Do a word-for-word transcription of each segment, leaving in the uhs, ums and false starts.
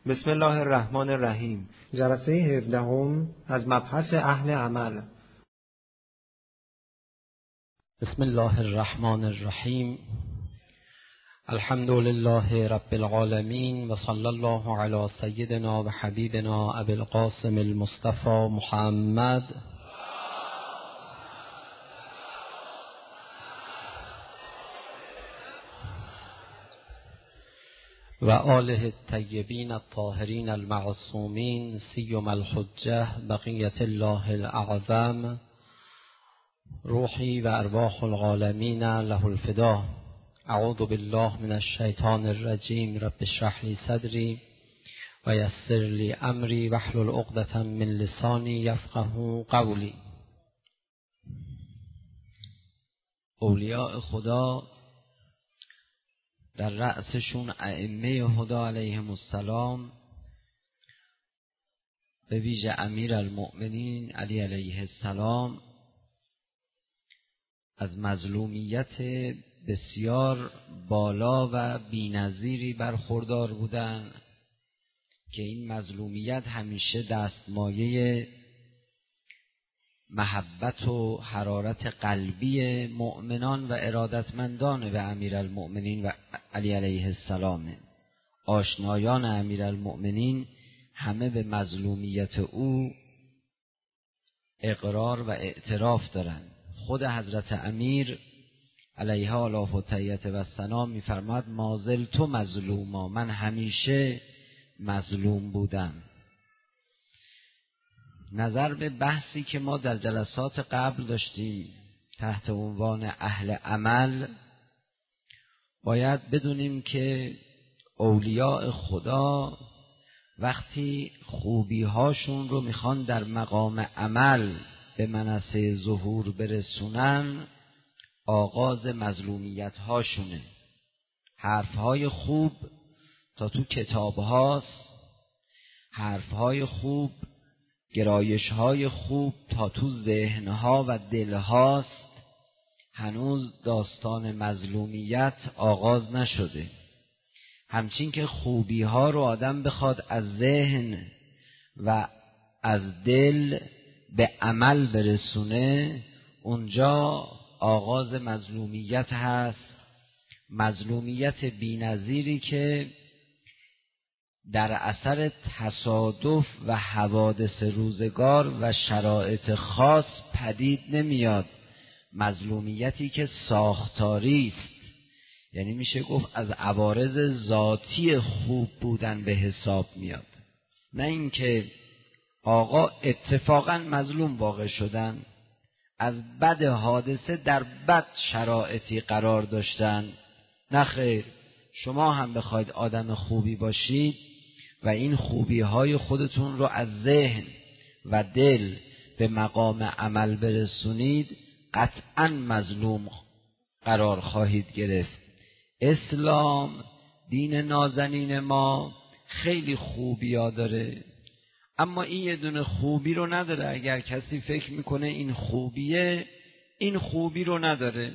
بسم الله الرحمن الرحیم. جلسه هفدهم از مبحث اهل عمل. بسم الله الرحمن الرحیم. الحمد لله رب العالمین و صلی الله علی سیدنا و حبیبنا ابی القاسم المصطفى محمد و آله الطیبین الطاهرین المعصومین سیما الحجة بقیة الله الاعظم روحی و ارواح العالمین له الفدا. اعوذ بالله من الشیطان الرجیم. رب اشرح لی صدری و یسر لی امری واحلل عقدة من لسانی یفقهوا قولی. اولیاء خدا در رأسشون ائمه هدا علیهم السلام، به ویژه امیر المؤمنین علی علیه السلام، از مظلومیت بسیار بالا و بی‌نظیری برخوردار بودند که این مظلومیت همیشه دستمایه محبت و حرارت قلبی مؤمنان و ارادتمندان به امیرالمؤمنین و علی علیه السلام. آشنایان امیرالمؤمنین همه به مظلومیت او اقرار و اعتراف دارند. خود حضرت امیر علیه آلاف و تحیت و سلام می‌فرماد مازل تو مظلوما، من همیشه مظلوم بودم. نظر به بحثی که ما در جلسات قبل داشتیم تحت عنوان اهل عمل، باید بدونیم که اولیاء خدا وقتی خوبی هاشون رو میخوان در مقام عمل به منصه ظهور برسونن، آغاز مظلومیت هاشونه. حرف های خوب تا تو کتاب هاست، حرف های خوب، گرایش های خوب تا تو ذهن ها و دل هاست. هنوز داستان مظلومیت آغاز نشده. همچین که خوبی ها رو آدم بخواد از ذهن و از دل به عمل برسونه، اونجا آغاز مظلومیت هست. مظلومیت بی‌نظیری که در اثر تصادف و حوادث روزگار و شرایط خاص پدید نمیاد. مظلومیتی که ساختاری است، یعنی میشه گفت از عوارض ذاتی خوب بودن به حساب میاد، نه اینکه آقا اتفاقا مظلوم واقع شدن، از بد حادثه در بد شرایطی قرار داشتن. نه خیر، شما هم بخواید آدم خوبی باشید و این خوبی های خودتون رو از ذهن و دل به مقام عمل برسونید، قطعا مظلوم قرار خواهید گرفت. اسلام دین نازنین ما خیلی خوبی ها داره، اما این یه دونه خوبی رو نداره. اگر کسی فکر میکنه این خوبیه، این خوبی رو نداره.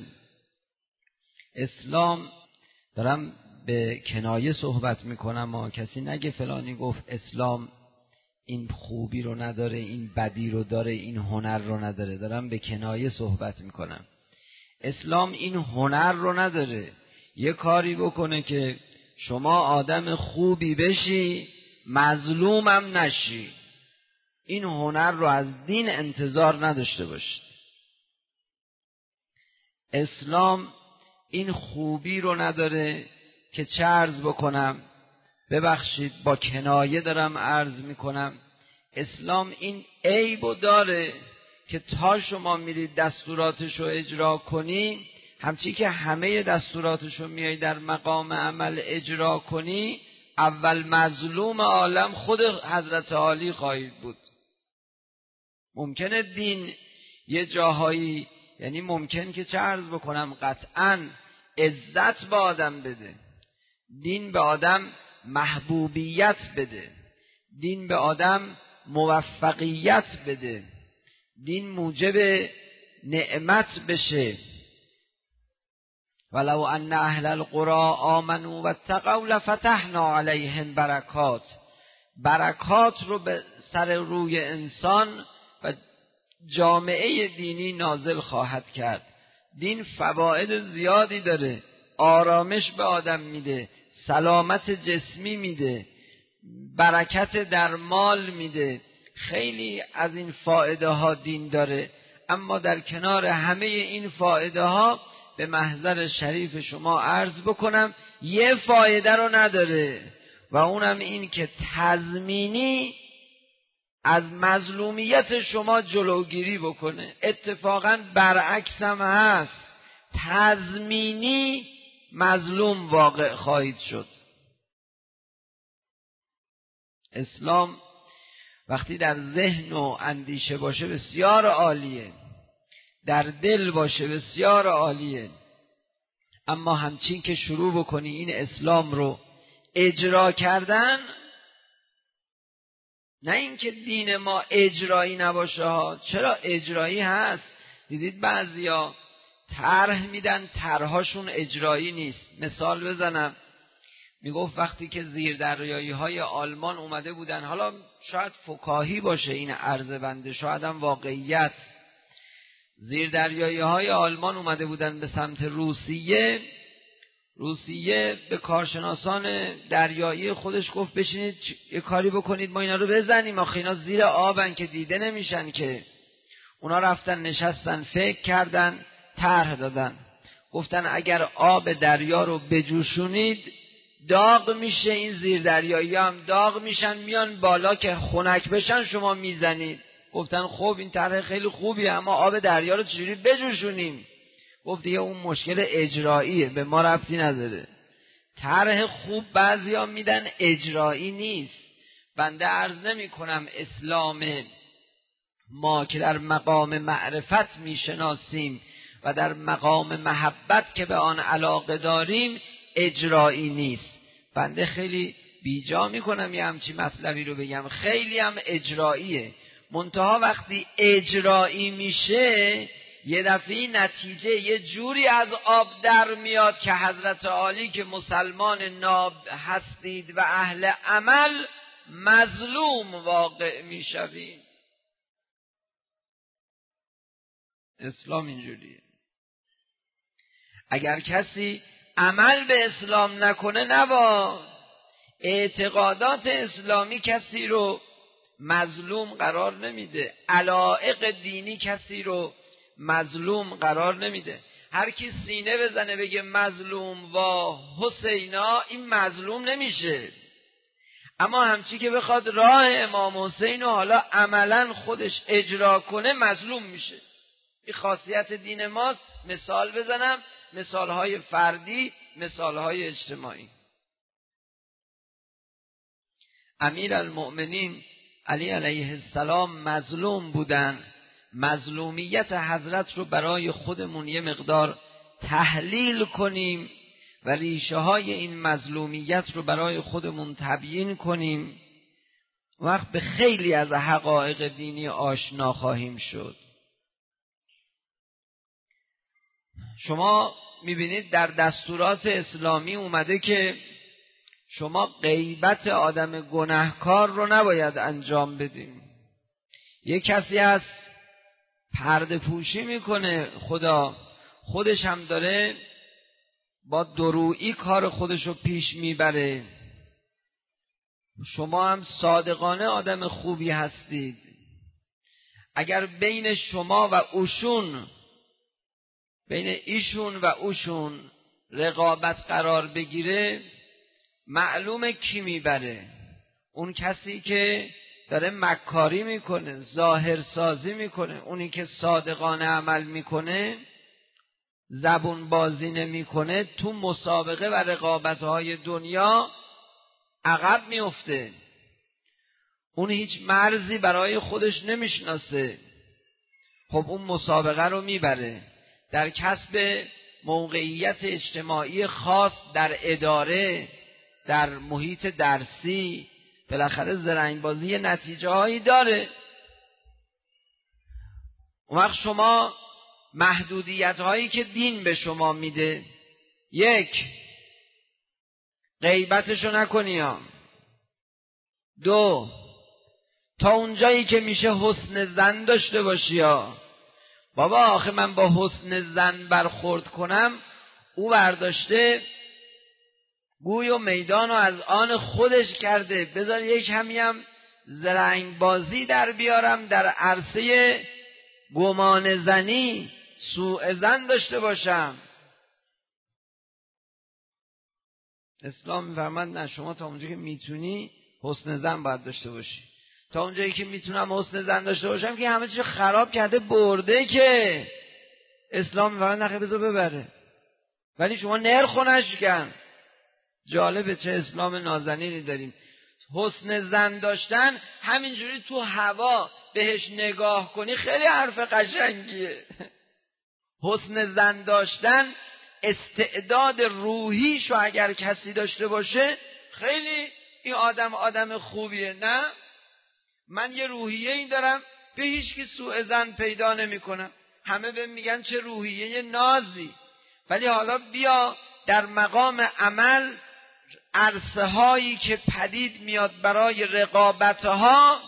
اسلام، دارم به کنایه صحبت میکنم، ما کسی نگه فلانی گفت اسلام این خوبی رو نداره، این بدی رو داره، این هنر رو نداره. دارم به کنایه صحبت میکنم. اسلام این هنر رو نداره یه کاری بکنه که شما آدم خوبی بشی مظلومم نشی. این هنر رو از دین انتظار نداشته باشید. اسلام این خوبی رو نداره که چه عرض بکنم، ببخشید با کنایه دارم عرض میکنم، اسلام این عیبو داره که تا شما میرید دستوراتشو اجرا کنی، همچی که همه دستوراتشو میای در مقام عمل اجرا کنی، اول مظلوم عالم خود حضرت علی خواهید بود. ممکنه دین یه جاهایی، یعنی ممکن که چه عرض بکنم، قطعاً عزت به آدم بده، دین به آدم محبوبیت بده، دین به آدم موفقیت بده، دین موجب نعمت بشه. ولو ان اهل القرى آمنوا واتقوا لفتحنا علیهم برکات. برکات رو به سر روی انسان و جامعه دینی نازل خواهد کرد. دین فواید زیادی داره، آرامش به آدم میده، سلامت جسمی میده، برکت در مال میده، خیلی از این فایده ها دین داره. اما در کنار همه این فایده ها به محضر شریف شما عرض بکنم یه فایده رو نداره و اونم این که تضمینی از مظلومیت شما جلوگیری بکنه. اتفاقا برعکس هم هست، تضمینی مظلوم واقع خواهید شد. اسلام وقتی در ذهن و اندیشه باشه بسیار عالیه، در دل باشه بسیار عالیه، اما همچین که شروع بکنی این اسلام رو اجرا کردن، نه اینکه دین ما اجرایی نباشه ها، چرا اجرایی هست. دیدید بعضیا طرح میدن، طرحشون اجرایی نیست. مثال بزنم، میگفت وقتی که زیردریایی های آلمان اومده بودن، حالا شاید فکاهی باشه این عرض بنده، شاید هم واقعیت، زیردریایی های آلمان اومده بودن به سمت روسیه، روسیه به کارشناسان دریایی خودش گفت بشینید یه کاری بکنید ما اینا رو بزنیم، آخه اینا زیر آبن که دیده نمیشن که. اونا رفتن نشستن فکر کردن، طرح دادن، گفتن اگر آب دریا رو بجوشونید داغ میشه، این زیردریایی هم داغ میشن، میان بالا که خنک بشن شما میزنید. گفتن خب این طرح خیلی خوبیه، اما آب دریا رو چجوری بجوشونیم؟ گفت دیگه اون مشکل اجراییه، به ما ربطی نداره. طرح خوب بعضیا میدن، اجرایی نیست. بنده عرض نمی کنم اسلام ما که در مقام معرفت میشناسیم و در مقام محبت که به آن علاقه داریم اجرایی نیست. بنده خیلی بیجا میکنم یه همچی مطلبی رو بگم، خیلی هم اجراییه. منتها وقتی اجرایی میشه یه دفعه نتیجه یه جوری از آب در میاد که حضرت عالی که مسلمان ناب هستید و اهل عمل مظلوم واقع میشوید. اسلام اینجوریه. اگر کسی عمل به اسلام نکنه نوا، اعتقادات اسلامی کسی رو مظلوم قرار نمیده، علایق دینی کسی رو مظلوم قرار نمیده. هر کی سینه بزنه بگه مظلوم و حسینا، این مظلوم نمیشه. اما همچی که بخواد راه امام حسین رو حالا عملا خودش اجرا کنه مظلوم میشه. این خاصیت دین ماست. مثال بزنم، مثالهای فردی، مثالهای اجتماعی. امیر المؤمنین علی علیه السلام مظلوم بودن. مظلومیت حضرت رو برای خودمون یه مقدار تحلیل کنیم و ریشه های این مظلومیت رو برای خودمون تبیین کنیم، وقت به خیلی از حقایق دینی آشنا خواهیم شد. شما میبینید در دستورات اسلامی اومده که شما غیبت آدم گناهکار رو نباید انجام بدیم. یک کسی هست پرده پوشی میکنه، خدا خودش هم داره با درویی کار خودش رو پیش میبره. شما هم صادقانه آدم خوبی هستید. اگر بین شما و اوشون، بین ایشون و اوشون رقابت قرار بگیره، معلومه کی میبره. اون کسی که داره مکاری میکنه، ظاهرسازی میکنه، اونی که صادقانه عمل میکنه، زبون بازی نمیکنه، تو مسابقه و رقابت‌های دنیا عقب میفته. اون هیچ مرزی برای خودش نمیشناسه، خب اون مسابقه رو میبره. در کسب موقعیت اجتماعی خاص در اداره، در محیط درسی، بالاخره زرنگ بازی یه نتیجه هایی داره. اون وقت شما محدودیت هایی که دین به شما میده، یک، غیبتشو نکنی ها. دو، تا اونجایی که میشه حسن ظن داشته باشی. یا بابا آخه من با حسن ظن برخورد کنم، او برداشته گوی و میدان رو از آن خودش کرده، بذار یک کمی هم زرنگ بازی در بیارم، در عرصه گمان زنی سوء ظن داشته باشم. اسلام میفرماد نه، شما تا اونجایی که میتونی حسن ظن باید داشته باشی. تا اونجایی که میتونم حسن ظن داشته باشم که همه چیز خراب کرده برده، که اسلام میفرماد نخیر بذار ببره، ولی شما نرخو نشکن. جالبه چه اسلام نازنینی داریم. حسن ظن داشتن همینجوری تو هوا بهش نگاه کنی خیلی حرف قشنگیه. حسن ظن داشتن استعداد روحیشو اگر کسی داشته باشه خیلی این آدم آدم خوبیه. نه من یه روحیه این دارم به هیچ کی سوء ظن پیدا نمی کنم، همه بهم میگن چه روحیه نازی. ولی حالا بیا در مقام عمل عرصه هایی که پدید میاد برای رقابت ها،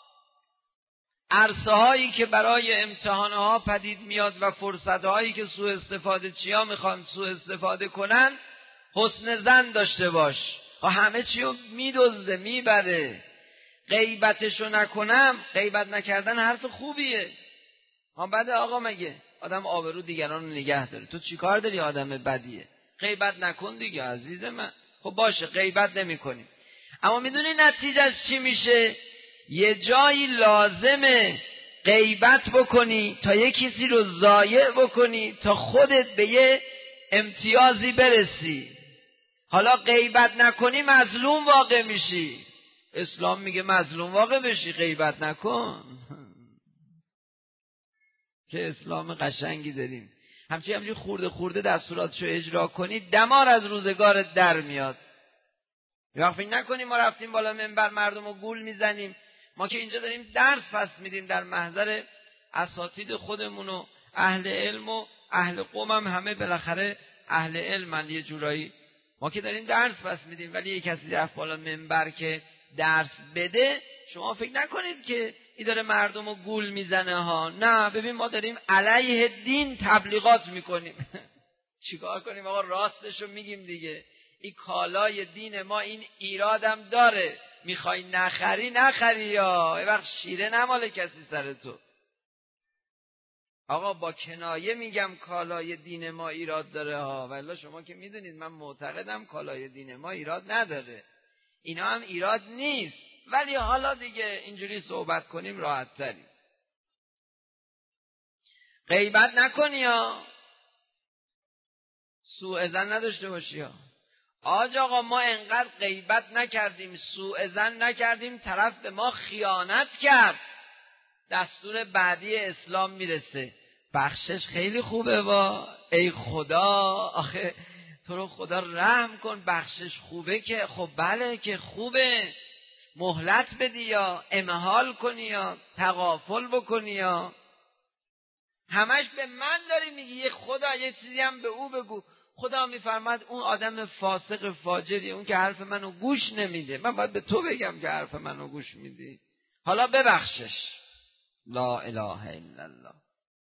عرصه هایی که برای امتحان ها پدید میاد و فرصت هایی که سوء استفاده چیا میخوان سوء استفاده کنن، حسن ظن داشته باش. همه چی رو میدزده میبره. غیبتشو نکنم، غیبت نکردن حرف خوبیه. ها بعد آقا مگه آدم آبرو دیگران رو نگه داره، تو چی کار داری آدم بدیه؟ غیبت نکن دیگه عزیز من. خب باشه غیبت نمی کنیم، اما میدونی نتیجهش چی میشه؟ یه جایی لازمه غیبت بکنی تا یه کسی رو ضایع بکنی تا خودت به یه امتیازی برسی. حالا غیبت نکنی مظلوم واقع میشی. اسلام میگه مظلوم واقع بشی، غیبت نکن. که اسلام قشنگی داریم. همچنین همچنین خورده خورده دستوراتشو اجرا کنی دمار از روزگارت در میاد. یه وقت فکر نکنیم ما رفتیم بالا منبر مردم رو گول میزنیم. ما که اینجا داریم درس پس میدیم در محضر اساتید خودمون و اهل علم و اهل قوم هم همه بالاخره اهل علمن یه جورایی. ما که داریم درس پس میدیم، ولی یک کسی رفت بالا منبر که درس بده، شما فکر نکنید که این داره مردم رو گول میزنه ها. نه ببین ما داریم علیه دین تبلیغات میکنیم. چیکار کنیم آقا؟ راستشو میگیم دیگه. این کالای دین ما این ایرادم داره، میخوای نخری نخری، یا یه وقت شیره نماله کسی سر تو. آقا با کنایه میگم کالای دین ما ایراد داره ها، والله شما که میدونید من معتقدم کالای دین ما ایراد نداره، اینا هم ایراد نیست، ولی حالا دیگه اینجوری صحبت کنیم راحت تریم. غیبت نکنی ها، سوء ظن نداشته باشی ها. آج آقا ما انقدر غیبت نکردیم، سوء ظن نکردیم، طرف به ما خیانت کرد. دستور بعدی اسلام میرسه، بخشش خیلی خوبه با ای خدا، آخه تو رو خدا رحم کن، بخشش خوبه که خب بله که خوبه، مهلت بدی یا امهال کنی یا تغافل بکنی یا همش به من داری میگی. یه خدا یه چیزی هم به او بگو. خدا میفرماد اون آدم فاسق فاجری، اون که حرف منو گوش نمیده، من باید به تو بگم که حرف منو گوش میدی، حالا ببخشش. لا اله الا الله.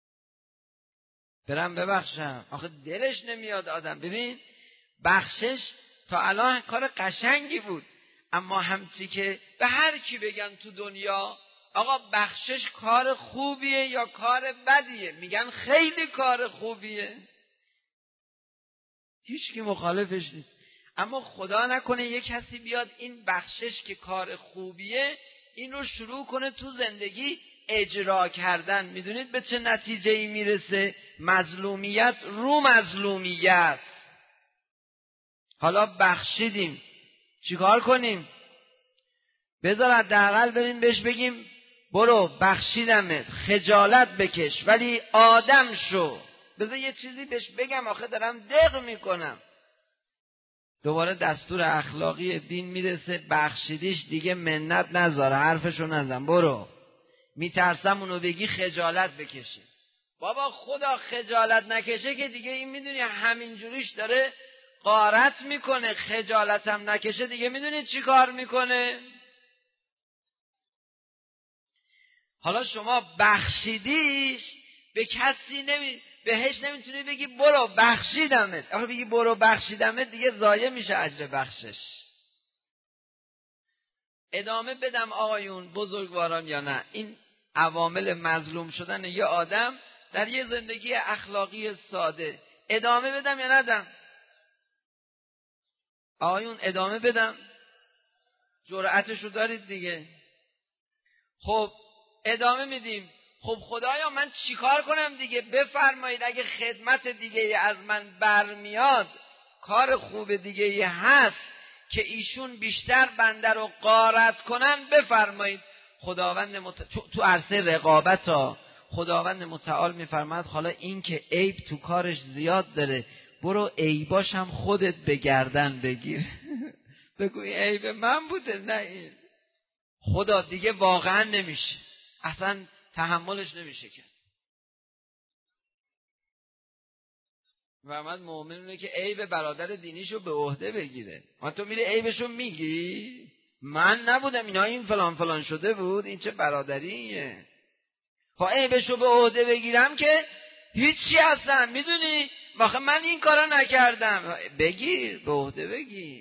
برم ببخشم؟ آخه دلش نمیاد آدم. ببین بخشش تا الان کار قشنگی بود، اما همچی که به هر کی بگن تو دنیا آقا بخشش کار خوبیه یا کار بدیه، میگن خیلی کار خوبیه، هیچ کی مخالفش نیست. اما خدا نکنه یک کسی بیاد این بخشش که کار خوبیه این رو شروع کنه تو زندگی اجرا کردن. میدونید به چه نتیجه ای میرسه؟ مظلومیت رو مظلومیت. حالا بخشیدیم چیکار کنیم؟ بذار حداقل بریم بهش بگیم برو بخشیدمت، خجالت بکش ولی آدم شو. بذار یه چیزی بهش بگم، آخه دارم دق میکنم. دوباره دستور اخلاقی دین میرسه، بخشیدیش دیگه منت نذاره، حرفشو نزن، برو. میترسم اونو بگی خجالت بکشه. بابا خدا خجالت نکشه که دیگه این میدونی همینجوریش داره غارت میکنه، خجالت هم نکشه دیگه میدونی چی کار میکنه؟ حالا شما بخشیدیش به کسی نمی بهش نمیتونی بگی برو بخشیدمت. آخه بگی برو بخشیدمت دیگه ضایع میشه اجر بخشش. ادامه بدم آقایون بزرگواران یا نه؟ این عوامل مظلوم شدن یه آدم در یه زندگی اخلاقی ساده، ادامه بدم یا ندم؟ آقایون ادامه بدم؟ جرأتشو دارید دیگه. خب ادامه میدیم. خب خدایا من چیکار کنم دیگه؟ بفرمایید اگه خدمت دیگه از من برمیاد، کار خوب دیگه هست که ایشون بیشتر بنده رو غارت کنن، بفرمایید. خداوند مت... تو, تو عرصه رقابت ها خداوند متعال میفرماید حالا این که عیب تو کارش زیاد داره، برو عیباش هم خودت به گردن بگیر. بگو این عیب من بوده، نه این. خدا دیگه واقعا نمیشه، اصلا تحملش نمیشه کرد. و من مؤمنونه که عیب برادر دینیشو به عهده بگیره. من تو میری عیبشو میگی؟ من نبودم اینا این فلان فلان شده بود، این چه برادریه؟ خب عیبشو به عهده بگیرم که هیچی هستن، میدونی واخه من این کارا نکردم. بگیر، به عهده بگیر.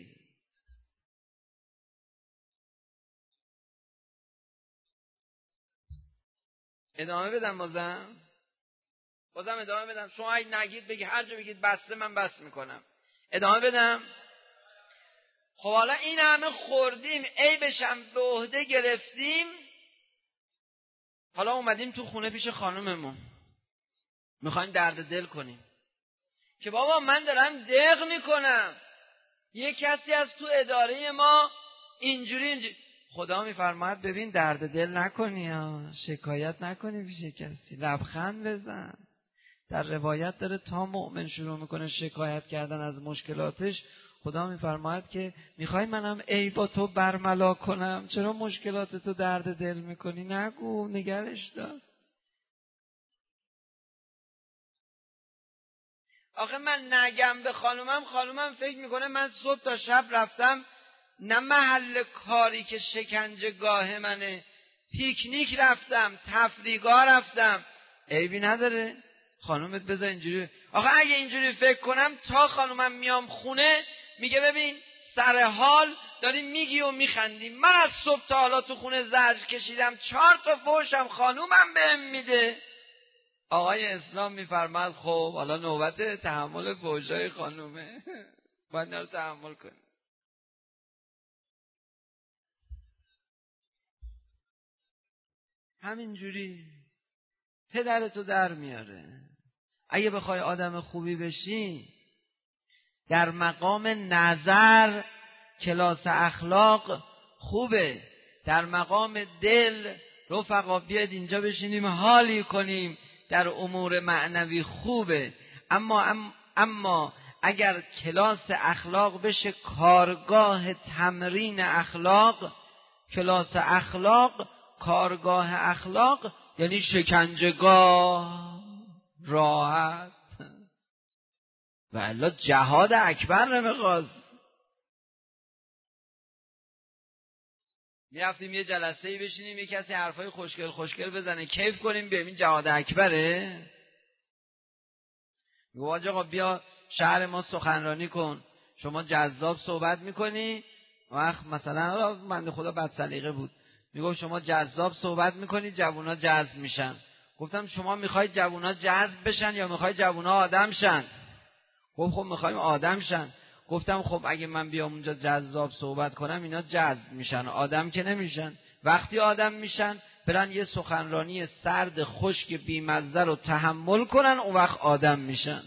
ادامه بدم بازم بازم ادامه بدم. شما اگه نگید بگی، هر جا بگید بسته من بس میکنم. ادامه بدم. خب حالا این همه خوردیم، عیبش هم به عهده گرفتیم، حالا اومدیم تو خونه پیش خانوممون میخوایم درد دل کنیم که بابا من دارم دق میکنم، یه کسی از تو اداره ما اینجوری اینجوری. خدا میفرماید ببین درد دل نکنی ها، شکایت نکنی پیش کسی، لبخند بزن. در روایت داره تا مؤمن شروع میکنه شکایت کردن از مشکلاتش، خدا میفرماید که میخوای منم عیبا تو برملا کنم؟ چرا مشکلات تو درد دل میکنی؟ نگو، نگرش دار. آخه من نگم به خانومم، خانومم فکر میکنه من صبح تا شب رفتم نه محل کاری که شکنجه گاه منه، پیکنیک رفتم، تفریحگاه رفتم. عیبی نداره خانومت بذار اینجوری. آخه اگه اینجوری فکر کنم تا خانومم میام خونه میگه ببین سر حال داری میگی و میخندی، من از صبح تا حالا تو خونه زجر کشیدم، چهار تا فحشم خانومم بهم میده. آقای اسلام میفرماد خب حالا نوبت تحمل فحشای خانومه. باید اینا رو تحمل کنی. همینجوری پدرتو در میاره. اگه بخوای آدم خوبی بشی، در مقام نظر کلاس اخلاق خوبه، در مقام دل رفقا بیاد اینجا بشینیم حالی کنیم، در امور معنوی خوبه. اما ام اما اگر کلاس اخلاق بشه کارگاه تمرین اخلاق، کلاس اخلاق کارگاه اخلاق یعنی شکنجهگاه راحت و الا جهاد اکبر نمیخواست. میرفتیم یه جلسه‌ای بشینیم یه کسی حرفای خوشگل خوشگل بزنه کیف کنیم، بیایم این جهاد اکبره. میگه آقا بیا شهر ما سخنرانی کن، شما جذاب صحبت میکنی، وقت مثلا بنده خدا بد سلیقه بود میگه شما جذاب صحبت میکنی جوونا جذب میشن. گفتم شما میخواید جوونا جذب بشن یا میخواید جوونا آدم شن؟ گفت خب میخوایم آدم شن. گفتم خب اگه من بیام اونجا جذاب صحبت کنم اینا جذب میشن، آدم که نمیشن. وقتی آدم میشن برن یه سخنرانی سرد خشک بیمزه رو تحمل کنن، اون وقت آدم میشن.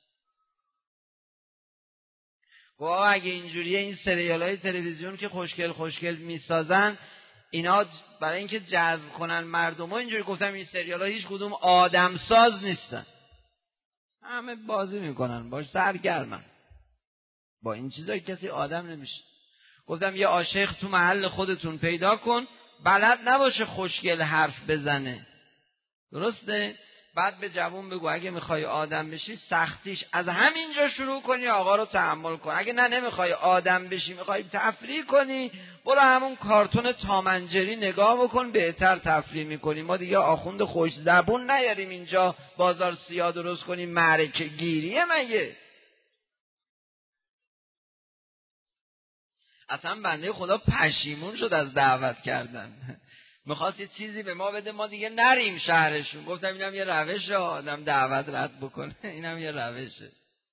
گفت اگه اینجوریه این سریال های تلویزیون که خوشگل خوشگل میسازن اینا برای اینکه جذب کنن مردم ها اینجوری. گفتم این سریال ها هیچ کدوم آدم ساز نیستن، همه بازی میکنن باش، سرگرمن با این چیزا، کسی آدم نمیشه. گفتم یه عاشق تو محل خودتون پیدا کن، بلد نباشه خوشگل حرف بزنه، درسته؟ بعد به جوون بگو اگه میخوای آدم بشی سختیش از همینجا شروع کنی، آقا رو تحمل کن. اگه نه نمیخوای آدم بشی، میخوای تفریح کنی، برو همون کارتون تامنجری نگاه بکن، بهتر تفریح میکنی. ما دیگه آخوند خوش زبون نیاریم اینجا بازار سیاه درست کنیم معرکه گیریه مگه. اصلا بنده خدا پشیمون شد از دعوت کردن، میخواست یه چیزی به ما بده ما دیگه نریم شهرشون. گفتم اینم یه روشه، آدم دعوت رد بکنه، اینم یه روشه.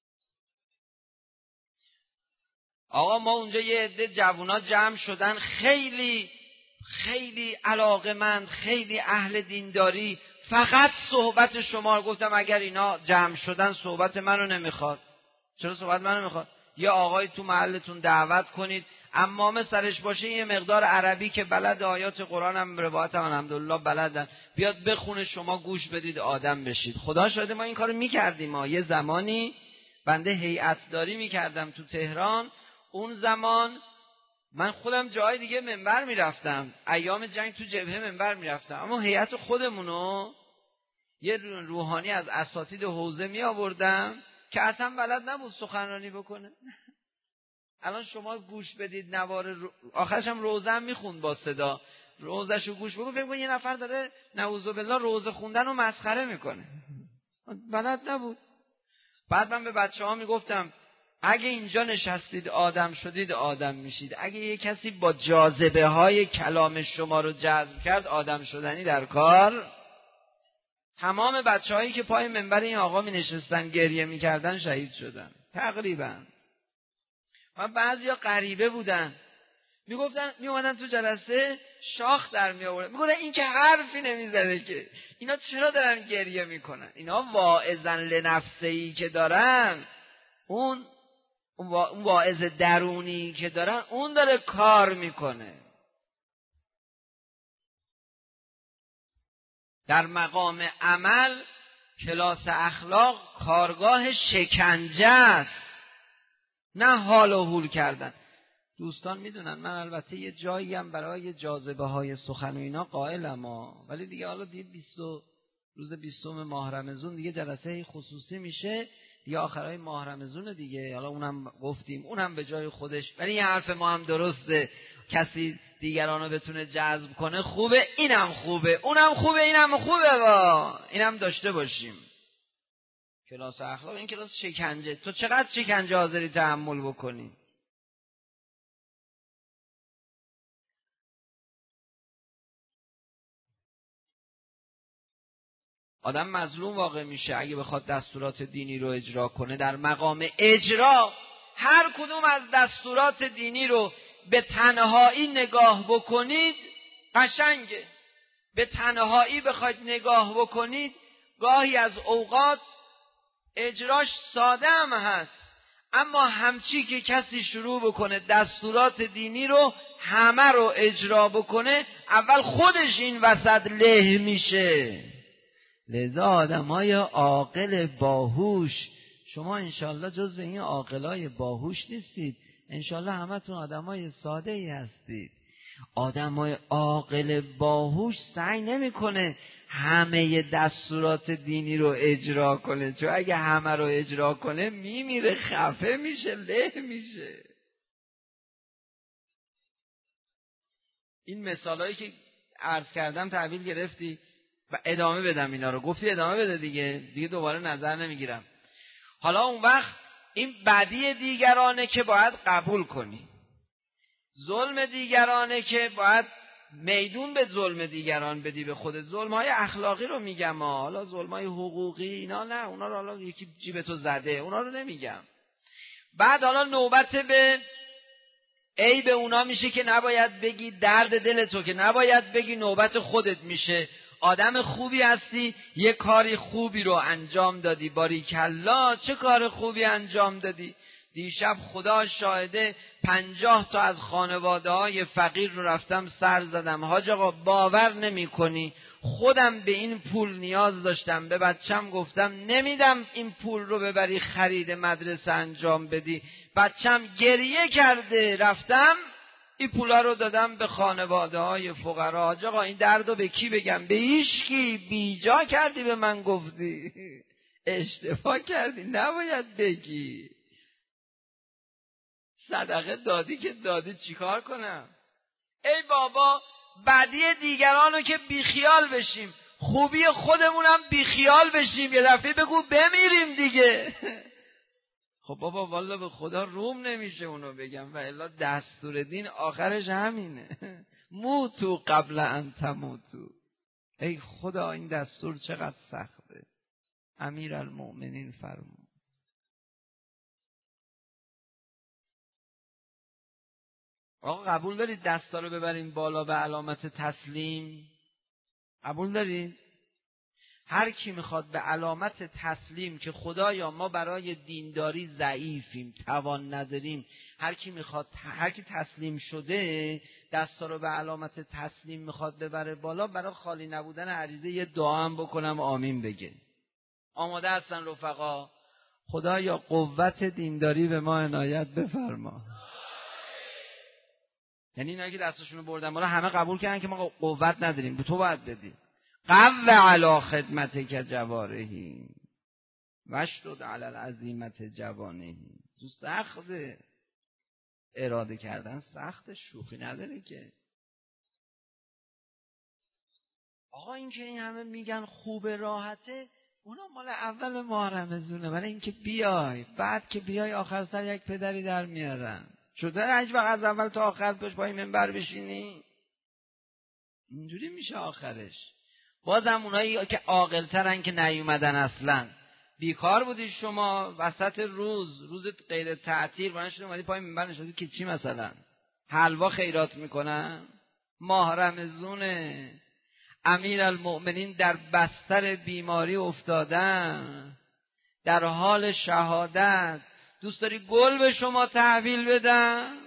آقا ما اونجا یه عده جوونا جمع شدن، خیلی خیلی علاقه‌مند، خیلی اهل دینداری، فقط صحبت شما. گفتم اگر اینا جمع شدن صحبت منو نمیخواد. چرا صحبت منو میخواد؟ یه آقای تو محلتون دعوت کنید، امامه سرش باشه، یه مقدار عربی که بلد، آیات قرآن هم روایت هم الحمدلله بلدن، بیاد بخونه، شما گوش بدید آدم بشید. خدا شاهده ما این کارو میکردیم. ما یه زمانی بنده هیئت داری میکردم تو تهران، اون زمان من خودم جای دیگه منبر میرفتم، ایام جنگ تو جبهه منبر میرفتم، اما هیئت خودمونو یه روحانی از اساتید حوزه می آوردم که اصلا بلد نبود سخنرانی بکنه. الان شما گوش بدید نوار رو... آخرش هم روزه هم میخوند با صدا، روزهشو گوش بگو فکر کن یه نفر داره نعوذ بالله روزه خوندن رو مسخره میکنه، بلد نبود. بعد من به بچه ها میگفتم اگه اینجا نشستید آدم شدید آدم میشید، اگه یه کسی با جاذبه های کلام شما رو جذب کرد آدم شدنی در کار. تمام بچه هایی که پای منبر این آقا می نشستن گریه می کردن شهید شدن تقریبا. و بعضی ها غریبه بودن، می گفتن می اومدن تو جلسه شاخ در می آوردن، می گفتن این که حرفی نمی زده که، اینا چرا دارن گریه می کنن؟ اینا واعظن لنفسه‌ای که دارن، اون اون واعظ درونی که دارن اون داره کار میکنه. در مقام عمل کلاس اخلاق کارگاه شکنجه است، نه حال و حول کردن. دوستان میدونن من البته یه جایی هم برای جاذبه های سخن و اینا قائلم ها، ولی دیگه حالا دیگه بیست روز بیستم ماه رمضان دیگه جلسه خصوصی میشه دیگه، آخرای ماه رمضان دیگه، حالا اونم گفتیم اونم به جای خودش، ولی این حرف ما هم درسته، کسی دیگرانو بتونه جذب کنه خوبه، اینم خوبه، اونم خوبه، اینم خوبه، با اینم داشته باشیم. کلاس اخلاق این کلاس شکنجه، تو چقدر شکنجه حاضری تحمل بکنی؟ آدم مظلوم واقع میشه اگه بخواد دستورات دینی رو اجرا کنه. در مقام اجرا هر کدوم از دستورات دینی رو به تنهایی نگاه بکنید قشنگه، به تنهایی بخواید نگاه بکنید گاهی از اوقات اجراش ساده هم هست، اما همچی که کسی شروع بکنه دستورات دینی رو همه رو اجرا بکنه، اول خودش این وسط له میشه. لذا آدمای عاقل باهوش، شما انشالله جزو این عاقلای باهوش نیستید، انشالله همتون آدمای ساده ای هستید. آدمای عاقل باهوش سعی نمیکنه همه دستورات دینی رو اجرا کنه، چون اگه همه رو اجرا کنه میمیره، خفه میشه، له میشه. این مثالایی که عرض کردم تحویل گرفتی و ادامه بدم اینا رو، گفتی ادامه بده دیگه، دیگه دوباره نظر نمیگیرم. حالا اون وقت این بدی دیگرانه که باید قبول کنی، ظلم دیگرانه که باید میدون به ظلم دیگران بدی به خودت. ظلم‌های اخلاقی رو میگم، حالا ظلم‌های حقوقی اینا نه، اونا رو حالا یکی جیبتو زده اونا رو نمیگم. بعد حالا نوبت به عیب اونا میشه که نباید بگی، درد دلتو که نباید بگی، نوبت خودت میشه. آدم خوبی هستی، یه کاری خوبی رو انجام دادی، باریکلا چه کار خوبی انجام دادی. دیشب خدا شاهده پنجاه تا از خانواده های فقیر رو رفتم سر زدم. حاج آقا باور نمی کنی خودم به این پول نیاز داشتم، به بچم گفتم نمیدم این پول رو ببری خرید مدرسه انجام بدی، بچم گریه کرده، رفتم این پولا رو دادم به خانواده های فقرا. حاج آقا این درد رو به کی بگم؟ به هیچکی. بیجا کردی به من گفتی، اشتباه کردی، نباید بگی. صدقه دادی که دادی، چیکار کنم؟ ای بابا بدی دیگرانو که بیخیال بشیم، خوبی خودمونم بیخیال بشیم، یه دفعه بگو بمیریم دیگه. خب بابا والا به خدا روم نمیشه اونو بگم، و الا دستور دین آخرش همینه. موتو قبل ان تموتو. ای خدا این دستور چقدر سخته. امیرالمؤمنین فرمود. آقا قبول دارید دستا رو ببریم بالا به علامت تسلیم؟ قبول دارید؟ هر کی میخواد به علامت تسلیم که خدایا ما برای دینداری ضعیفیم، توان نداریم، هر کی میخواد، هر کی تسلیم شده دستا رو به علامت تسلیم میخواد ببره بالا، برای خالی نبودن عریضه یه دعا هم بکنم آمین بگه. آماده هستن رفقا؟ خدایا قوت دینداری به ما عنایت بفرما. یعنی اینا که دستشون رو بردن بالا همه قبول کردن که ما قوت نداریم، تو باید بدی. قو علی خدمتک جوارحی واشدد علی العزیمة جوانحی. تو سخته، اراده کردن سخت، شوخی نداره که. آقا این که این همه میگن خوب راحته، اونا مال اول ماه رمضونه، برای اینکه بیای، بعد که بیای آخر سر یک پدری در میارن. شده هیچ وقت از اول تا آخر پشت پای منبر بشینی؟ اینجوری میشه آخرش. بازم اونایی که عاقل‌ترن که نیومدن اصلا. بیکار بودی شما وسط روز، روز غیر تعطیل، بلند شدی اومدی پای منبر نشستی که چی مثلا؟ حلوا خیرات میکنن؟ ماه رمضونه، امیرالمؤمنین در بستر بیماری افتادن، در حال شهادت، دوست داری گل به شما تحویل بدن؟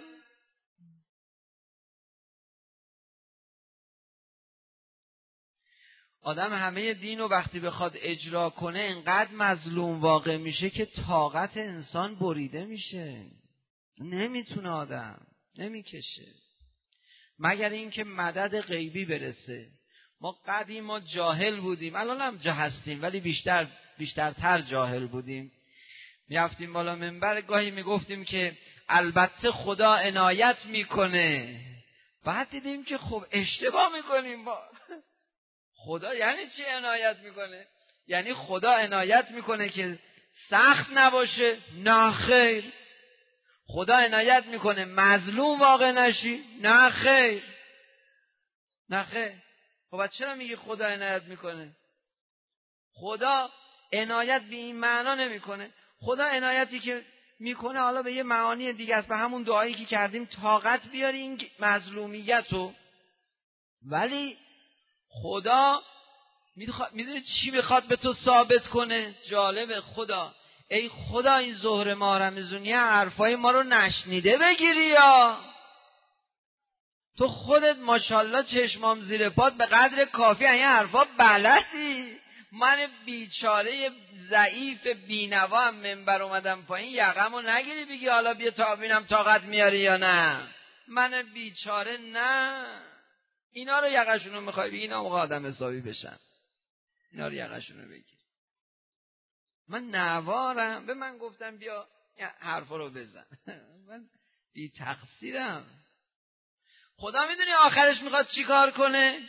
آدم همه دین رو وقتی بخواد اجرا کنه انقدر مظلوم واقع میشه که طاقت انسان بریده میشه، نمیتونه، آدم نمیکشه، مگر اینکه مدد غیبی برسه. ما قدیما جاهل بودیم، الان هم جا هستیم ولی بیشتر بیشترتر جاهل بودیم. میافتیم بالا منبر، گاهی میگفتیم که البته خدا عنایت میکنه، بعد دیدیم که خب اشتباه میکنیم. با خدا یعنی چی عنایت میکنه؟ یعنی خدا عنایت میکنه که سخت نباشه؟ نه خیر. خدا عنایت میکنه مظلوم واقع نشی؟ نه خیر. نه خیر. خب چرا میگی خدا عنایت میکنه؟ خدا عنایت به این معنا نمیکنه. خدا عنایتی که میکنه حالا به یه معانی دیگه است، به همون دعایی که کردیم طاقت بیاری این مظلومیتو. ولی خدا میدونی چی میخواد به تو ثابت کنه؟ جالبه. خدا ای خدا این ظهر ما رمضونیه حرفای ما رو نشنیده بگیری، یا تو خودت ماشاءالله چشمام زیر پات به قدر کافی این حرفا بلدی. من بیچاره ضعیف بینوا هم منبر اومدم پایین، یقمو نگیری بگی حالا بیا تا ببینم طاقت میاری یا نه. من بیچاره نه. اینا رو یقشونو میخوای بگی اینا موقع آدم حسابی بشن، اینا رو یقشونو بگی. من نوارم، به من گفتم بیا حرفا رو بزن. من بی تقصیرم. خدا میدونی آخرش میخواد چی کار کنه؟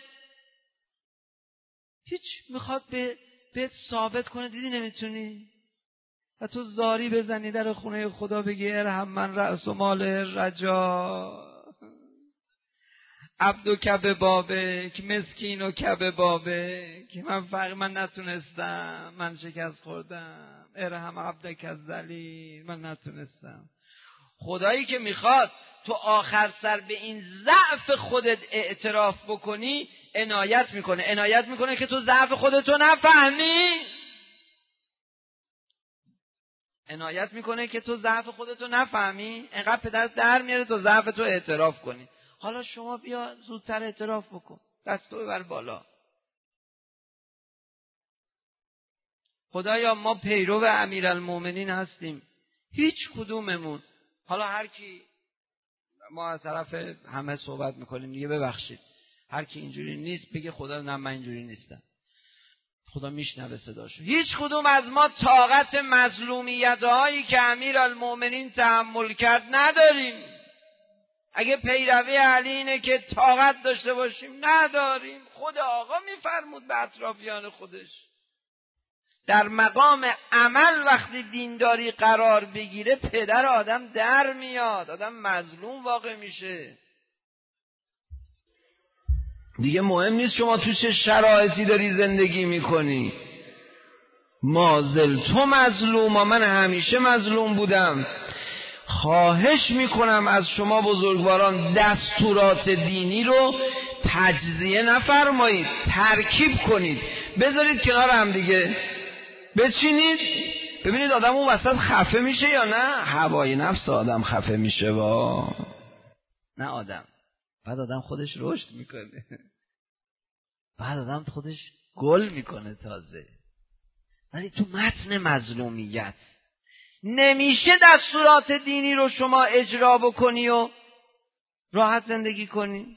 هیچ، میخواد به بهت ثابت کنه دیدی نمیتونی و تو زاری بزنی در خونه خدا بگی ارحم من رأس و مال رجا، عبدو کبه بابک، مسکین و کبه بابک، من فقر، من نتونستم، من شکست خوردم، ارحم عبدک الذلیل، من نتونستم. خدایی که میخواد تو آخر سر به این ضعف خودت اعتراف بکنی عنایت میکنه. عنایت میکنه که تو ضعف خودتو نفهمی. عنایت میکنه که تو ضعف خودتو نفهمی. انقدر پدرت در میاره تو ضعف تو اعتراف کنی. حالا شما بیا زودتر اعتراف بکن، دستو ببر بالا. خدایا ما پیرو امیرالمؤمنین هستیم، هیچ کدوممون، حالا هر کی ما از طرف همه صحبت میکنیم دیگه، ببخشید هر کی اینجوری نیست بگه خدا نه من اینجوری نیستم، خدا میشنوه صداشو. هیچ کدوم از ما طاقت مظلومیت هایی که امیرالمؤمنین تحمل کرد نداریم. اگه پیروی علی اینه که طاقت داشته باشیم، نداریم. خود آقا میفرمود به اطرافیان خودش در مقام عمل وقتی دینداری قرار بگیره پدر آدم در میاد، آدم مظلوم واقع میشه. دیگه مهم نیست شما تو چه شرایطی داری زندگی میکنی. مازل تو مظلوم، من همیشه مظلوم بودم. خواهش میکنم از شما بزرگواران دستورات دینی رو تجزیه نفرمایید، ترکیب کنید، بذارید کنار هم دیگه، بچینید ببینید آدم اون وسط خفه میشه یا نه. هوای نفس آدم خفه میشه با نه آدم، بعد آدم خودش رشد میکنه، بعد آدم خودش گل میکنه تازه. ولی تو متن مظلومیت نمیشه دستورات دینی رو شما اجرا بکنی و راحت زندگی کنی.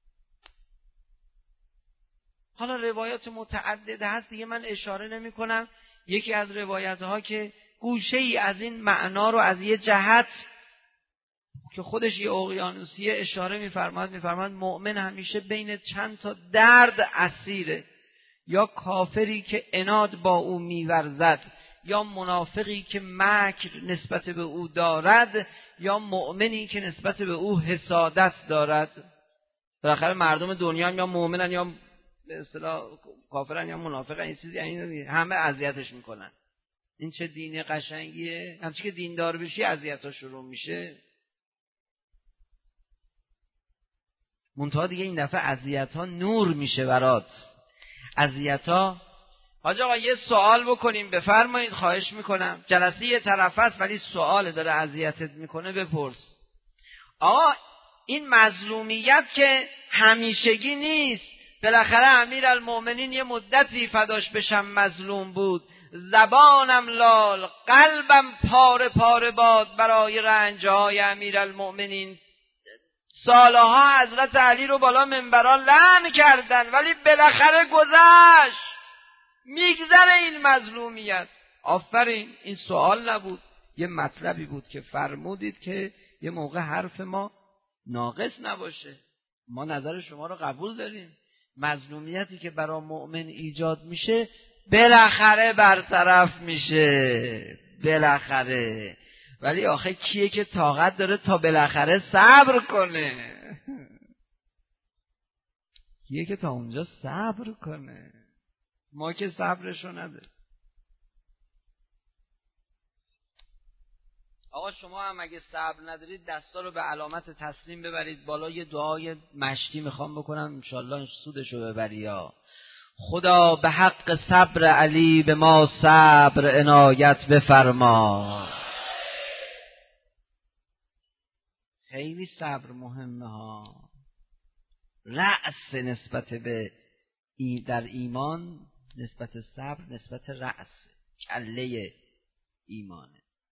حالا روایات متعدد هست دیگه، من اشاره نمی کنم. یکی از روایت ها که گوشه ای از این معنا رو از یه جهت که خودش یه اقیانوسیه اشاره می‌فرماد، می‌فرماد مؤمن همیشه بین چند تا درد اسیره، یا کافری که عناد با او می‌ورزد، یا منافقی که مکر نسبت به او دارد، یا مؤمنی که نسبت به او حسادت دارد. بالاخره مردم دنیا هم یا مؤمنن یا به اصطلاح کافرن یا منافقن، این چیزی این همه اذیتش میکنن. این چه دین قشنگیه؟ همچی که دیندار بشی اذیت‌ها شروع میشه. منتها دیگه این دفعه اذیت‌ها نور میشه برات. اذیت‌ها حاج آقا یه سوال بکنیم بفرمایید، خواهش میکنم. جلسه یه طرف است ولی سوال داره اذیتت میکنه، بپرس. آقا این مظلومیت که همیشگی نیست. بالاخره امیرالمؤمنین یه مدتی فداش بشم مظلوم بود، زبانم لال قلبم پاره پاره باد برای رنجهای امیرالمؤمنین. سالها حضرت علی رو بالا منبرها لعن کردن ولی بالاخره گذشت، میگذره این مظلومیت. آفرین، این سوال نبود، یه مطلبی بود که فرمودید که یه موقع حرف ما ناقص نباشه. ما نظر شما رو قبول داریم. مظلومیتی که برای مؤمن ایجاد میشه بالاخره برطرف میشه، بالاخره. ولی آخه کیه که طاقت داره تا بالاخره صبر کنه؟ کیه که تا اونجا صبر کنه؟ ما که صبرشو نداریم. آقا شما هم اگه صبر ندارید دستا رو به علامت تسلیم ببرید بالا. یه دعای مشتی میخوام بکنم انشالله سودشو ببری. یا خدا به حق صبر علی به ما صبر عنایت بفرما. خیلی صبر مهمه ها. رأس نسبت به ای در ایمان، نسبت صبر نسبت رأس، کله ایمانه.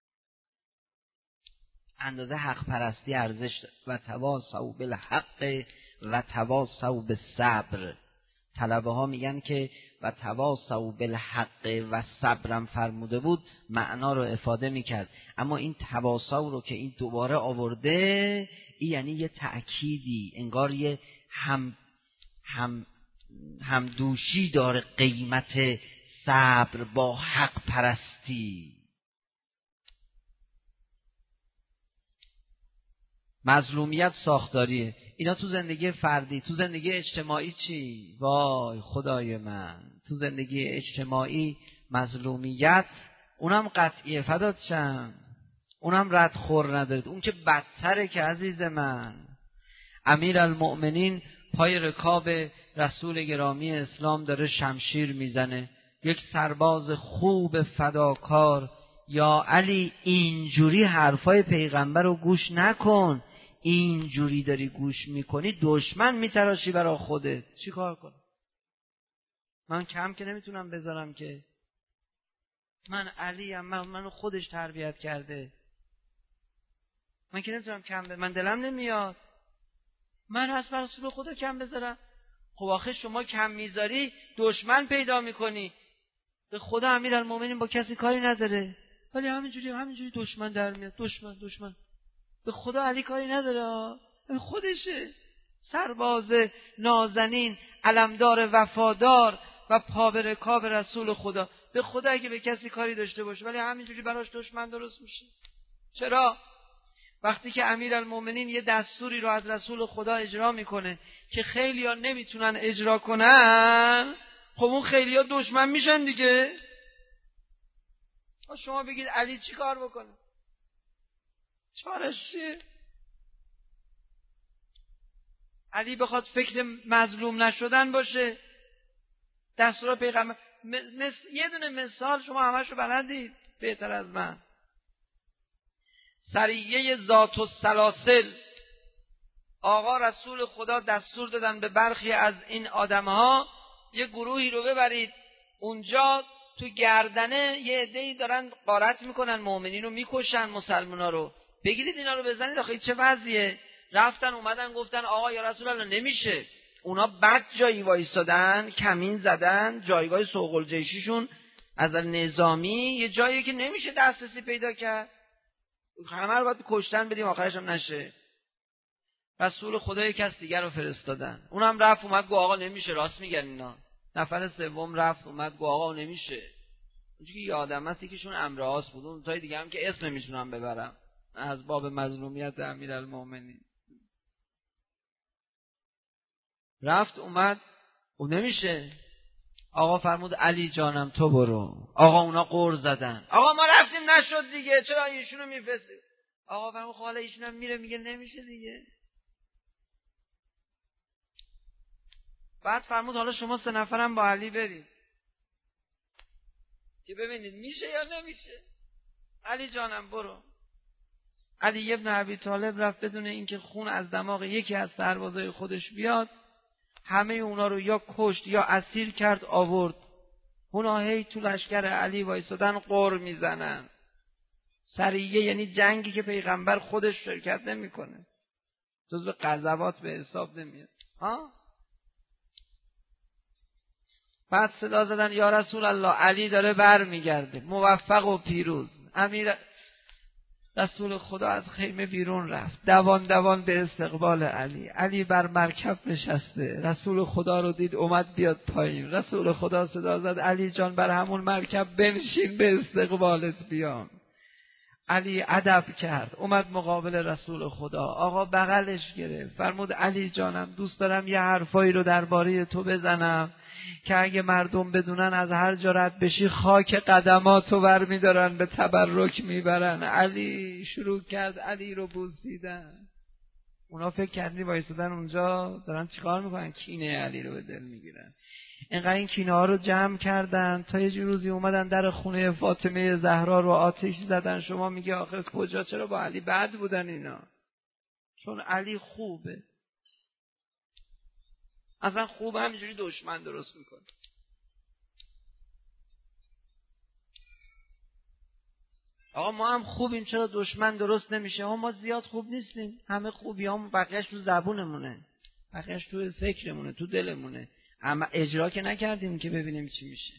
اندازه حق پرستی ارزش و تواصوا بالحق و تواصوا بالصبر. طلبه ها میگن که و تواصوا بالحق و صبرم فرموده بود معنا رو افاده میکرد، اما این تواصوا رو که این دوباره آورده این یعنی یه تأکیدی، انگار یه هم هم همدوشی داره قیمت صبر با حق پرستی. مظلومیت ساختاریه. اینا تو زندگی فردی، تو زندگی اجتماعی چی؟ وای خدای من، تو زندگی اجتماعی مظلومیت اونم قطعیه، فدات شم، اونم ردخور ندارید. اون که بدتره که عزیز من. امیرالمؤمنین پای رکاب رسول گرامی اسلام داره شمشیر میزنه، یک سرباز خوب فداکار، یا علی اینجوری حرفای پیغمبر رو گوش نکن، اینجوری داری گوش میکنی دشمن میتراشی برا خودت، چی کار کنم؟ من کم که نمیتونم بذارم که من علیم، من منو خودش تربیت کرده، من که نمیتونم کم بذارم، من دلم نمیاد من از رسول خدا کم بذارم. خب آخه شما کم میذاری دشمن پیدا میکنی. به خدا امیرالمومنین با کسی کاری نداره، ولی همینجوری همینجوری دشمن در میاد. دشمن دشمن به خدا علی کاری نداره، خودشه. سرباز نازنین، علمدار وفادار و پابرکاب رسول خدا. به خدا اگه به کسی کاری داشته باشه ولی همینجوری براش دشمن درست میشه. چرا؟ وقتی که امیرالمومنین یه دستوری رو از رسول خدا اجرا میکنه که خیلی‌ها نمیتونن اجرا کنن، خب اون خیلی‌ها دشمن میشن دیگه. شما بگید علی چی کار بکنه؟ چارش چیه؟ علی بخواد فکر مظلوم نشدن باشه، دستور پیغمبر. مس... یه دونه مثال شما همشو بلدید بهتر از من. سریه ذات السلاسل، آقا رسول خدا دستور دادن به برخی از این آدمها یه گروهی رو ببرید اونجا، تو گردنه یه عده‌ای دارن غارت میکنن، مؤمنین رو میکشن، مسلمونا رو، بگیرید اینا رو بزنید. آخه چه وضعیه؟ رفتن اومدن گفتن آقا یا رسول الله نمیشه. اونا بد جایی وایسادن، کمین زدن، جایگاه سوق الجیشیشون از نظامی یه جایی که نمیشه دسترسی پیدا کرد، همه رو باید کشتن بدیم آخرش هم نشه. رسول خدا یک کس دیگر رو فرستادن، اونم رفت اومد گفت آقا نمیشه، راست میگن اینا. نفر سوم رفت اومد گفت آقا نمیشه. اونجوری یه آدم هست یکیشون امراض بود، اون تای دیگه هم که اسم نمیتونم ببرم از باب مظلومیت امیرالمومنین. رفت اومد او نمیشه. آقا فرمود علی جانم تو برو. آقا اونا قرض زدن، آقا ما رفتیم نشد دیگه، چرا ایشونو میفرستی؟ آقا فرمود خب حالا ایشون هم میره میگه نمیشه دیگه. بعد فرمود حالا شما سه نفرم با علی برید که ببینید میشه یا نمیشه. علی جانم برو. علی ابن ابی طالب رفت بدون اینکه خون از دماغ یکی از سربازای خودش بیاد، همه اونا رو یا کشت یا اسیر کرد آورد. اونا هی تو لشکر علی وایسادن قر میزنن. سریه یعنی جنگی که پیغمبر خودش شرکت نمیکنه، جزو غزوات به حساب نمیاد. ها؟ بعد صدا زدن یا رسول الله علی داره بر میگرده موفق و پیروز. امیر رسول خدا از خیمه بیرون رفت، دوان دوان به استقبال علی. علی بر مرکب نشسته، رسول خدا رو دید اومد بیاد پایین. رسول خدا صدا زد علی جان بر همون مرکب بنشین به استقبالت بیام. علی ادب کرد، اومد مقابل رسول خدا، آقا بغلش گرفت، فرمود علی جانم دوست دارم یه حرفایی رو درباره تو بزنم که اگه مردم بدونن از هر جا رد بشی خاک قدماتو ور میدارن به تبرک میبرن. علی شروع کرد علی رو بوسیدن. اونا فکر کردی وایسادن اونجا دارن چیکار میکنن؟ کینه علی رو به دل میگیرن. اینقدر این کینه ها رو جمع کردن تا یه روزی اومدن در خونه فاطمه زهرا رو آتش زدن. شما میگه آخر کجا؟ چرا با علی بد بودن اینا؟ چون علی خوبه، اصلا خوب همینجوری دشمن درست میکنه. آقا ما هم خوبیم چرا دشمن درست نمیشه؟ ما زیاد خوب نیستیم، همه خوبی هم بقیهش تو زبونمونه، بقیهش تو فکرمونه، تو دلمونه، اما اجرا که نکردیم که ببینیم چی میشه.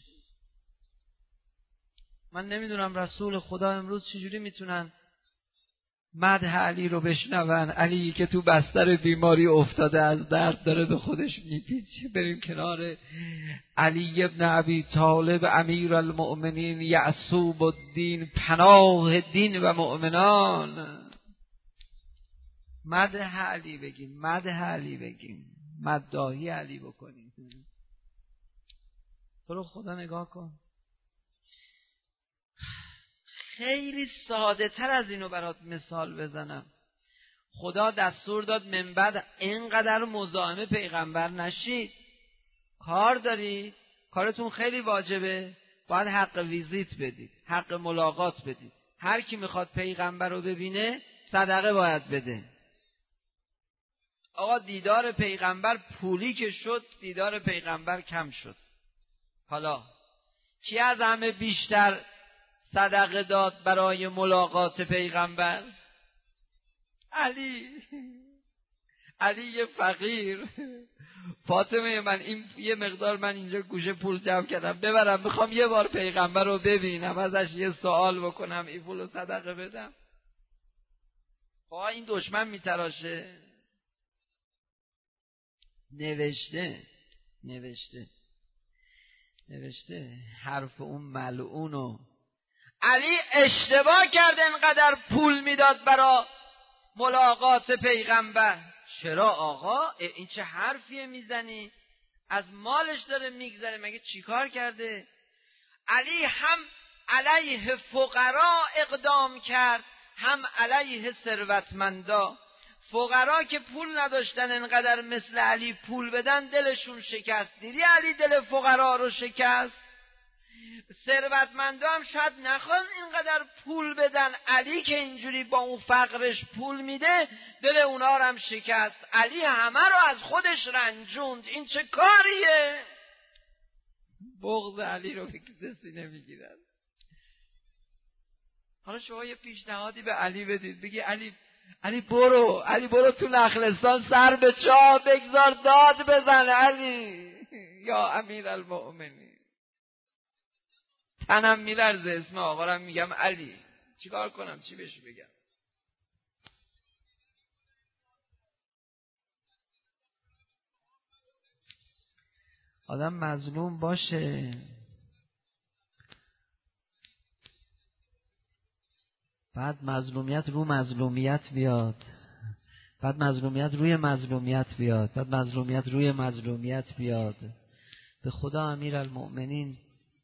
من نمیدونم رسول خدا امروز چجوری میتونن مدح علی رو بشنون. علی که تو بستر بیماری افتاده از درد داره به خودش میپیچه. بریم کنار علی ابن ابی طالب امیرالمؤمنین یعصوب الدین، پناه دین و مؤمنان. مدح علی بگیم، مدح علی بگیم، مداحی علی بکنیم. تو رو خدا نگاه کن، خیلی ساده تر از اینو برات مثال بزنم. خدا دستور داد من بعد اینقدر مزاحم پیغمبر نشید. کار دارید، کارتون خیلی واجبه، باید حق ویزیت بدید، حق ملاقات بدید. هر کی میخواد پیغمبر رو ببینه صدقه باید بده. آقا دیدار پیغمبر پولی که شد، دیدار پیغمبر کم شد. حالا کی از همه بیشتر صدقه داد برای ملاقات پیغمبر؟ علی علی یه فقیر، فاطمه من این یه مقدار من اینجا گوشه پول جمع کردم ببرم، میخوام یه بار پیغمبر رو ببینم، ازش یه سوال بکنم، این پول رو صدقه بدم. با این دشمن میتراشه. نوشته نوشته نوشته حرف اون ملعونو علی اشتباه کرده انقدر پول میداد برا ملاقات پیغمبر. چرا آقا این چه حرفیه میزنی؟ از مالش داره میگذره، مگه چیکار کرده؟ علی هم علیه فقرا اقدام کرد هم علیه ثروتمندا. فقرا که پول نداشتن انقدر مثل علی پول بدن دلشون شکست. دیدی علی دل فقرا رو شکست؟ ثروتمندا هم شاید نخوان اینقدر پول بدن، علی که اینجوری با اون فقرش پول میده دل اونا رو هم شکست. علی همه رو از خودش رنجوند. این چه کاریه؟ بغض علی رو به کسی نمیگیرد. حالا شما یه پیشنهادی به علی بدید، بگی علی علی برو علی برو تو نخلستان سر به چاه بگذار داد بزن علی یا امیرالمؤمنین. تنم میلرزه اسم آقا رو میگم علی. چیکار کنم؟ چی بهش بگم؟ آدم مظلوم باشه بعد مظلومیت رو مظلومیت بیاد، بعد مظلومیت روی مظلومیت بیاد، بعد مظلومیت روی مظلومیت بیاد. به خدا امیرالمؤمنین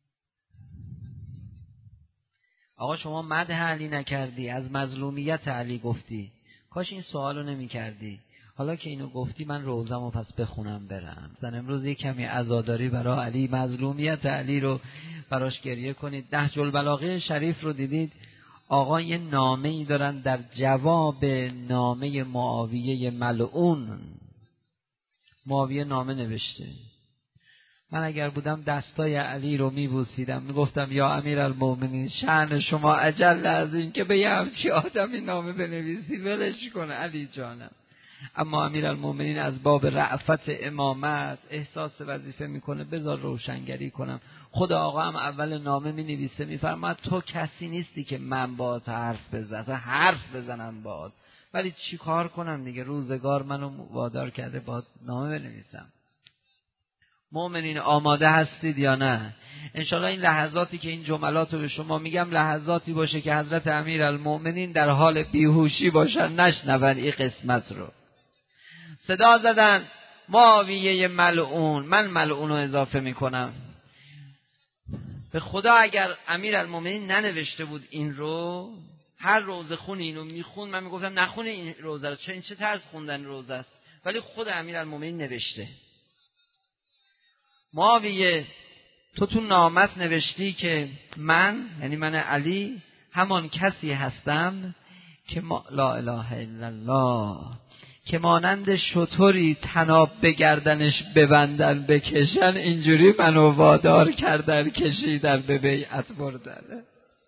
آقا شما مدح علی نکردی، از مظلومیت علی گفتی. کاش این سوالو نمی کردی. حالا که اینو گفتی من روزمو پس بخونم برم. زن امروز یک کمی عزاداری برای علی، مظلومیت علی رو براش گریه کنید. نهج البلاغه شریف رو دیدید؟ آقا یه نامه ای دارن در جواب نامه معاویه ملعون. معاویه نامه نوشته. من اگر بودم دستای علی رو میبوسیدم، میگفتم یا امیرالمؤمنین شأن شما اجل از این که به یه همچی آدمی نامه بنویسی، ولش کن علی جانم. اما امیرالمؤمنین از باب رأفت امامت احساس وظیفه میکنه بذار روشنگری کنم. خود آقا هم اول نامه می نویسه میفرماد تو کسی نیستی که من باهات حرف بزنم، حرف بزنم باهات، ولی چی کار کنم دیگه، روزگار منو وادار کرده باهات نامه بنویسم. مؤمنین آماده هستید یا نه؟ انشالله این لحظاتی که این جملات رو به شما میگم لحظاتی باشه که حضرت امیرالمؤمنین در حال بیهوشی باشن، نشنون این قسمت رو. صدا زدن معاویه ملعون، من ملعون رو اضافه میکنم. به خدا اگر امیرالمؤمنین ننوشته بود این رو، هر روزه خونی اینو میخون، من میگفتم نخونه این روزه رو، چه این چه طرز خوندن روزه است، ولی خود امیرالمؤمنین نوشته. معاویه تو تو نامت نوشتی که من، یعنی من علی، همان کسی هستم که ما لا اله الا الله، که مانند شتری طناب به گردنش ببندن بکشن، اینجوری منو وادار کردن کشیدن به بیعت بردن.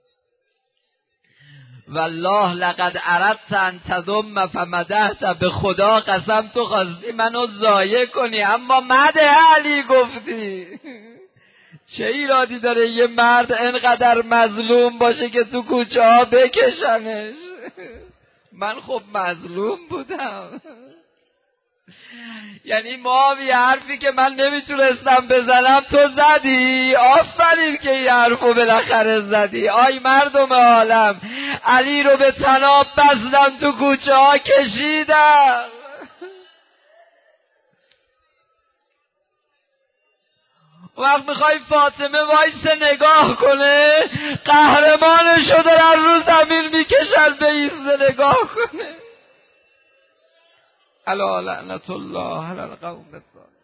والله لقد اردت ان تذم فمدحت، به خدا قسم تو خواستی منو ضایع کنی اما مدح علی گفتی. چه ایرادی داره یه مرد انقدر مظلوم باشه که تو کوچه ها بکشنش؟ من خب مظلوم بودم. یعنی معاویه حرفی که من نمیتونستم بزنم تو زدی، آفرین که این حرفو بالاخره زدی. آی مردم عالم، علی رو به طناب بستن تو کوچه ها کشیدن. وقت میخوای فاطمه وایسه نگاه کنه، قهرمانشو دارن رو زمین میکشن به ایسته نگاه کنه. الا لعنت الله علی القوم الظالمین.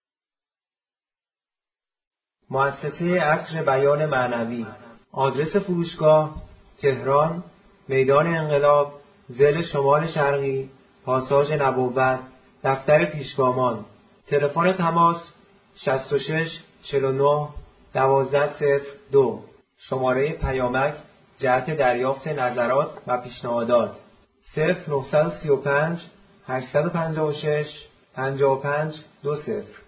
مؤسسه عصر بیان معنوی. آدرس فروشگاه تهران، میدان انقلاب، ضلع شمال شرقی، پاساژ نبوت، دفتر پیشگامان. تلفن تماس شصت و شش چهل و نه دوازده صفر دو. شماره پیامک جهت دریافت نظرات و پیشنهادات صفر نه سه پنج هشت پنج شش پنج پنج دو صفر.